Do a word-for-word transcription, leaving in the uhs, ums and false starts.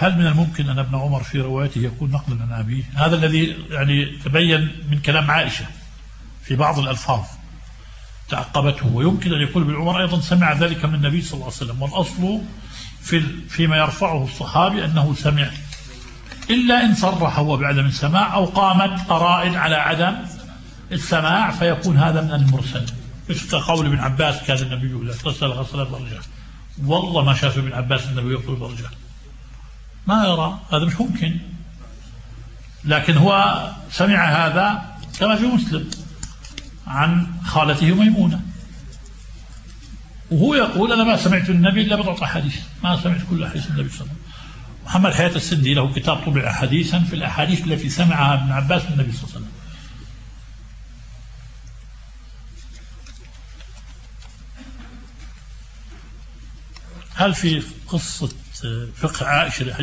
هل من الممكن أن ابن عمر في روايته يكون نقلا عن أبيه؟ هذا الذي يعني تبين من كلام عائشة في بعض الألفاظ تعقبته. ويمكن أن يكون ابن عمر أيضا سمع ذلك من النبي صلى الله عليه وسلم، والأصل في فيما يرفعه الصحابي أنه سمع، إلا إن صرح هو بعدم السماع أو قامت قرائن على عدم السماع فيكون هذا من المرسل، مثل قول ابن عباس كان النبي لا تغسل غسلات الرجال، والله ما شاف ابن عباس النبي يغسل الرجال، ما يرى، هذا مش ممكن. لكن هو سمع هذا كما في مسلم عن خالته ميمونة، وهو يقول أنا ما سمعت النبي إلا بضعة أحاديث، ما سمعت كل أحاديث النبي صلى الله عليه وسلم. محمد حياة السندي له كتاب طبع حديثا في الأحاديث التي سمعها ابن عباس من النبي صلى الله عليه وسلم. هل في قصة فقه عائشة